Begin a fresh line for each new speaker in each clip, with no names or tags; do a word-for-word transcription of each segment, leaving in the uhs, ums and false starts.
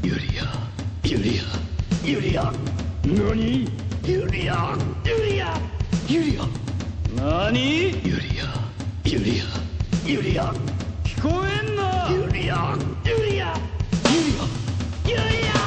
ユリアユリアユリア何ユリアユリアユリア何ユリアユリアユリア聞こえんなユリアユリアユリアユリア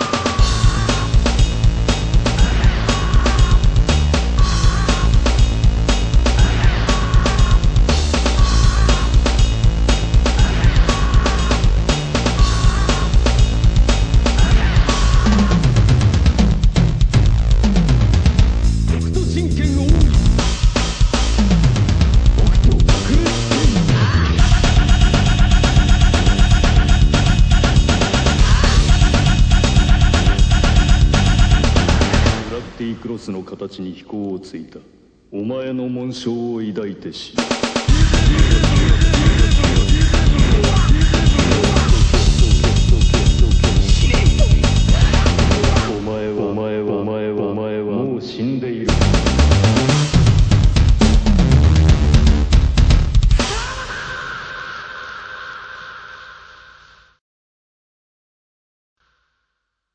クロスの形に飛行をついたお前の紋章を抱いて死ぬ。